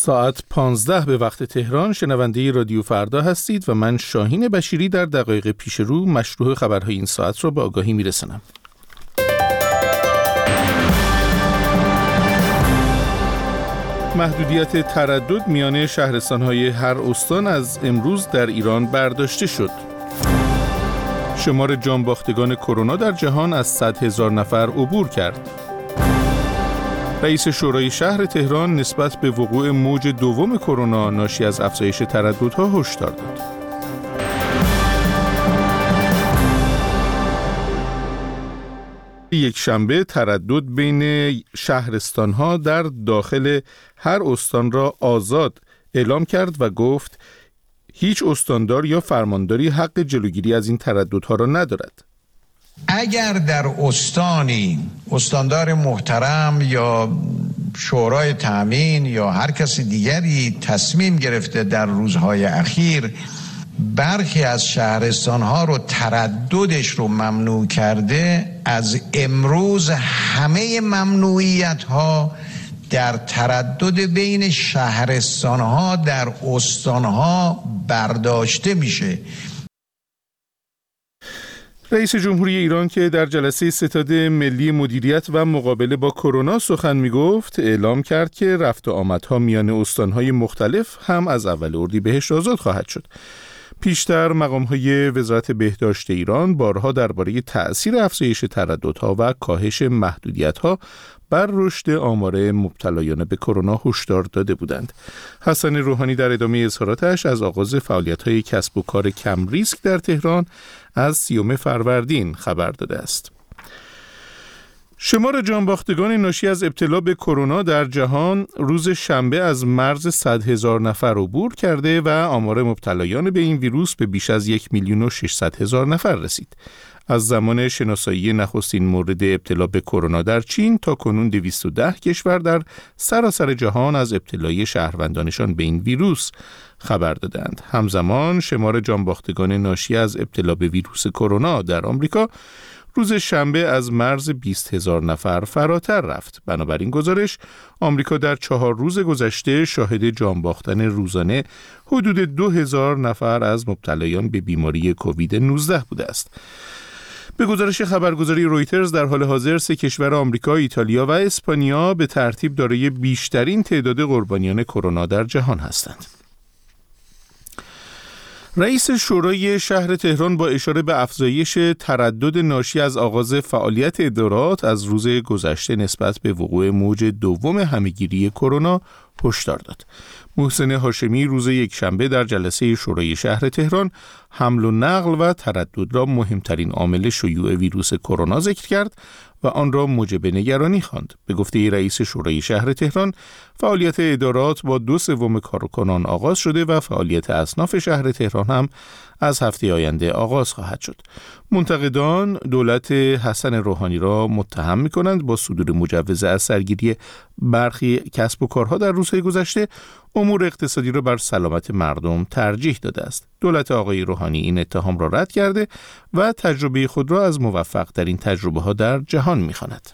ساعت 15 به وقت تهران شنونده رادیو فردا هستید و من شاهین بشیری در دقایق پیش رو مشروع خبرهای این ساعت را به آگاهی میرسانم. محدودیت تردد میان شهرستان‌های هر استان از امروز در ایران برداشته شد. شمار جانباختگان کرونا در جهان از 100,000 نفر عبور کرد. رئیس شورای شهر تهران نسبت به وقوع موج دوم کرونا ناشی از افزایش ترددها هشدار داد. یک شنبه تردد بین شهرستان‌ها در داخل هر استان را آزاد اعلام کرد و گفت هیچ استاندار یا فرمانداری حق جلوگیری از این ترددها را ندارد. اگر در استانی استاندار محترم یا شورای تامین یا هر کسی دیگری تصمیم گرفته در روزهای اخیر برخی از شهرستانها رو ترددش رو ممنوع کرده، از امروز همه ممنوعیت‌ها در تردد بین شهرستانها در استانها برداشته میشه. رئیس جمهوری ایران که در جلسه ستاد ملی مدیریت و مقابله با کرونا سخن میگفت اعلام کرد که رفت و آمدها میان استانهای مختلف هم از اول اردیبهشت آزاد خواهد شد. پیشتر مقام‌های وزارت بهداشت ایران بارها درباره تأثیر افزایش ترددها و کاهش محدودیت‌ها بر رشد آمار مبتلایان به کرونا هشدار داده بودند. حسن روحانی در ادامه اظهاراتش از آغاز فعالیت‌های کسب و کار کم ریسک در تهران از 30 فروردین خبر داده است. شمار جانباختگان ناشی از ابتلا به کرونا در جهان روز شنبه از مرز 100,000 نفر عبور کرده و آمار مبتلایان به این ویروس به بیش از 1,600,000 نفر رسید. از زمان شناسایی نخستین مورد ابتلا به کرونا در چین تا کنون 210 کشور در سراسر جهان از ابتلای شهروندانشان به این ویروس خبر دادند. همزمان شمار جانباختگان ناشی از ابتلا به ویروس کرونا در آمریکا روز شنبه از مرز 20,000 نفر فراتر رفت. بنابراین گزارش آمریکا در 4 روز گذشته شاهد جانباختن روزانه حدود 2,000 نفر از مبتلایان به بیماری کووید 19 بوده است. به گزارش خبرگزاری رویترز در حال حاضر 3 کشور آمریکا، ایتالیا و اسپانیا به ترتیب دارای بیشترین تعداد قربانیان کرونا در جهان هستند. رئیس شورای شهر تهران با اشاره به افزایش تردد ناشی از آغاز فعالیت ادارات از روز گذشته نسبت به وقوع موج دوم همه‌گیری کرونا هشدار داد. محسن هاشمی روز یکشنبه در جلسه شورای شهر تهران حمل و نقل و تردد را مهمترین عامل شیوع ویروس کرونا ذکر کرد و آن را موجب نگرانی خواند. به گفته رئیس شورای شهر تهران، فعالیت ادارات با 2/3 کارکنان آغاز شده و فعالیت اصناف شهر تهران هم از هفته آینده آغاز خواهد شد. منتقدان دولت حسن روحانی را متهم می‌کنند با صدور مجوز از سرگیری برخی کسب و کارها در روزهای گذشته امور اقتصادی را بر سلامت مردم ترجیح داده است. دولت آقای روحانی این اتهام را رد کرده و تجربه خود را از موفق ترین تجربه‌ها در جهان می‌خواند.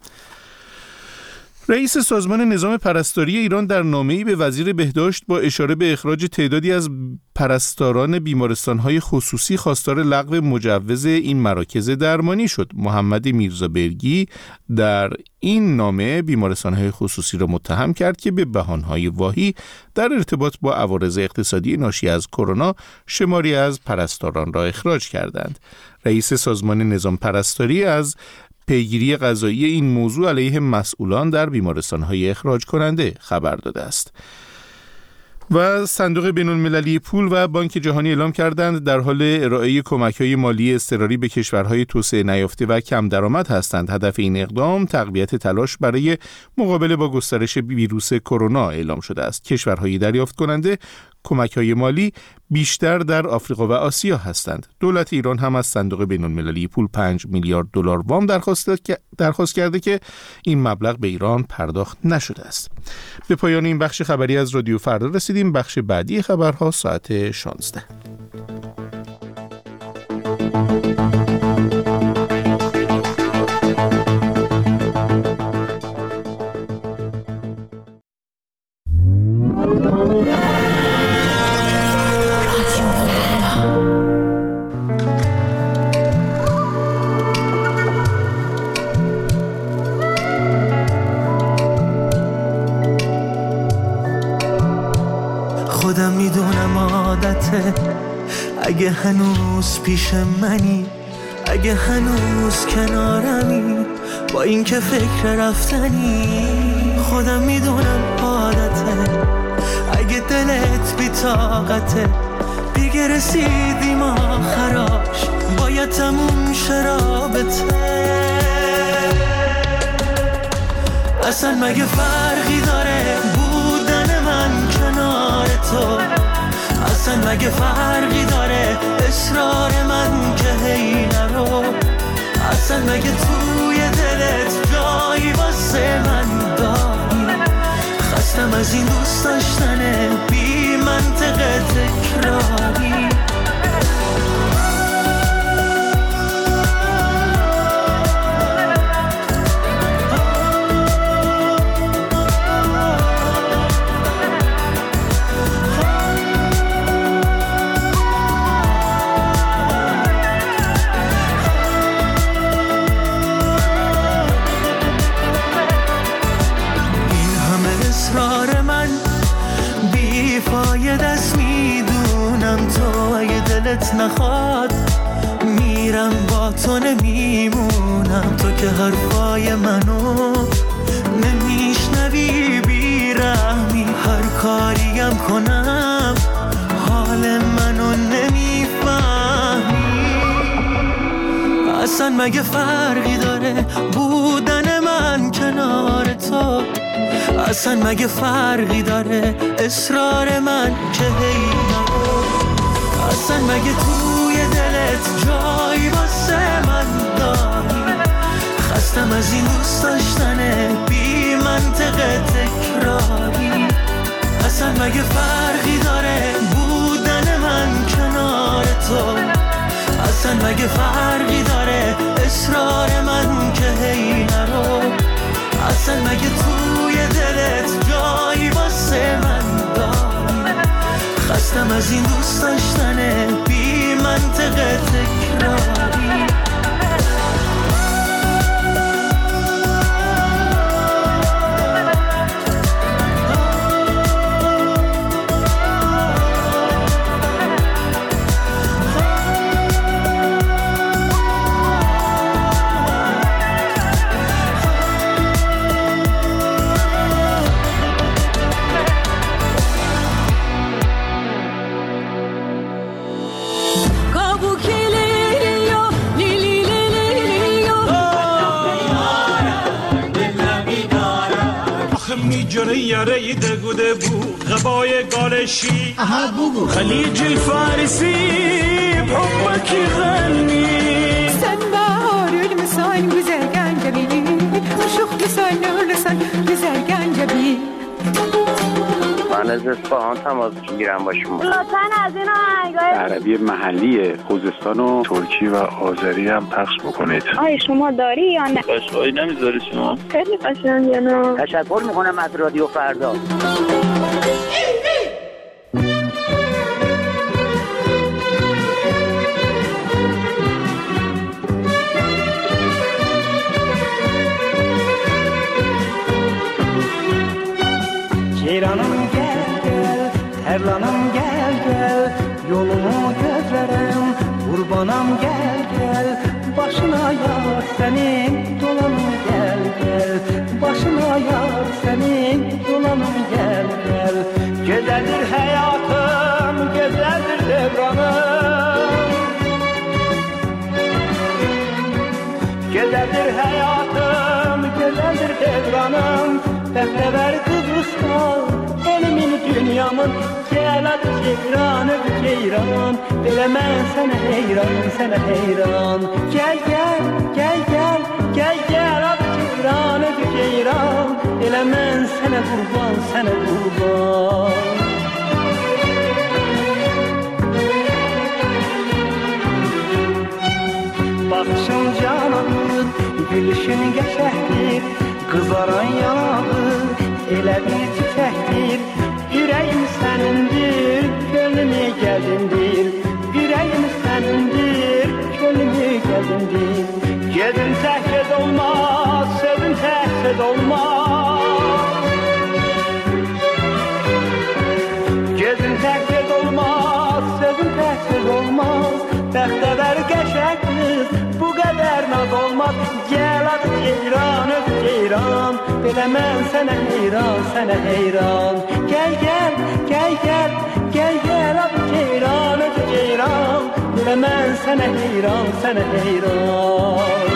رئیس سازمان نظام پرستاری ایران در نامه‌ای به وزیر بهداشت با اشاره به اخراج تعدادی از پرستاران بیمارستان‌های خصوصی خواستار لغو مجوز این مراکز درمانی شد. محمد میرزابرگی در این نامه بیمارستان‌های خصوصی را متهم کرد که به بهانه‌های واهی در ارتباط با عوارض اقتصادی ناشی از کرونا شماری از پرستاران را اخراج کردند. رئیس سازمان نظام پرستاری از پیگیری قضایی این موضوع علیه مسئولان در بیمارستان‌های اخراج کننده خبر داده است. و صندوق بین‌المللی پول و بانک جهانی اعلام کردند در حال ارائه کمک‌های مالی اضطراری به کشورهای توسعه نیافته و کم درآمد هستند. هدف این اقدام تقویت تلاش برای مقابله با گسترش ویروس کرونا اعلام شده است. کشورهای دریافت کننده کمک‌های مالی بیشتر در آفریقا و آسیا هستند. دولت ایران هم از صندوق بین‌المللی پول 5 میلیارد دلار وام درخواست کرده که این مبلغ به ایران پرداخت نشده است. به پایان این بخش خبری از رادیو فردا رسیدیم. بخش بعدی خبرها ساعت 16. خودم میدونم عادته، اگه هنوز پیش منی، اگه هنوز کنارمی، با این که فکر رفتنی. خودم میدونم عادته، اگه دلت بی طاقته، دیگه رسیدیم آخراش، باید تموم شه رابطه. اصلا مگه فرقی داره بودن من کنار تو؟ اصلا مگه فرقی داره اصرار من که هی نرو؟ اصلا مگه توی دلت جایی واسه من داری؟ خستم از این دوست داشتن بی منطق تکراری. نخواد میرم با تو نمیمونم، تو که حرفای منو نمیشنوی بیرحمی، هر کاریم کنم حال منو نمیفهمی. اصلا مگه فرقی داره بودن من کنار تو؟ اصلا مگه فرقی داره اصرار من که هی نرو؟ اصلا مگه توی دلت جایی واسه من داری؟ خستم از این دوست داشتن بی منطق تکراری. اصلا مگه فرقی داره بودن من کنار تو؟ اصلا مگه فرقی داره اصرار من که هی نرو؟ اصلا مگه توی دلت جایی واسه من داری؟ خستم از این دوست داشتن بی منطق تکراری. یاره دگوده بو غبای گالشی خلیج الفارسی بحبك يغني سنبار المسان güzel gencebi شوخ لسان لسان güzel gencebi. من از اصفهان تماس میگیرم با شما. لطفاً از این آهنگای عربی محلی خوزستان و ترکی و آذری هم پخش بکنید. آیا شما داری یا نه؟ قشقایی نمیذاری شما؟ خیلی قشنگه نه؟ تشکر میکنم از رادیو فردا. Ceyranım gel gel, terlanım gel gel, yolumu gözlerim, kurbanım gel gel, başına yar senin, dolanım gel gel, başına yar senin, dolanım gel gel. Güzeldir hayatım, güzeldir devranım, güzeldir hayatım, güzeldir devranım. Defter Kıbrıs'tan elimin dünyamın, gel hadi ceyran öp ceyran, bilemem sana heyran, sana heyran. Gel gel gel gel gel gel hadi ceyran öp ceyran, bilemem sana kurban, sana kurban. Bakışın cananır, gülüşün geçerdir, kızaran yanağı elə bir çiçəkdir. Ürəyim sənindir, gönlümü gəldindir. Ürəyim sənindir, gönlümü gəldindir. Gedin təhked olmaz, sözün təhked olmaz. Gedin ceyran öz ceyran Dile men sana heyran sana heyran Gel gel gel gel gel gel ab ceyran öz ceyran Dile men sana heyran sana heyran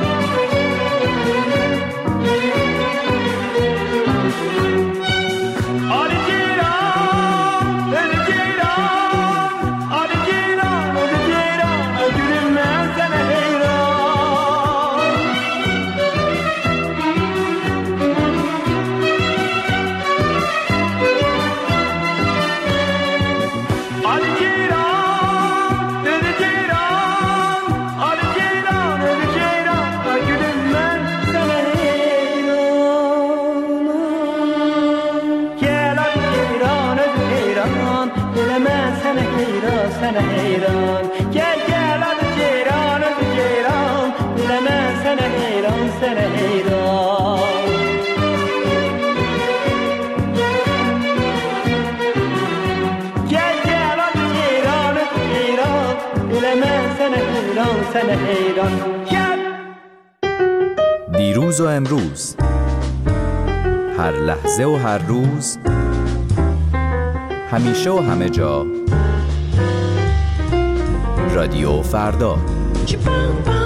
sana heyran Gel gel adı ceyran adı ceyran Dile men sana heyran sana heyran Gel gel adı ceyran adı ceyran Dile men sana heyran sana heyran Gel دیروز و امروز هر لحظه و هر روز همیشه و همه جا رادیو فردا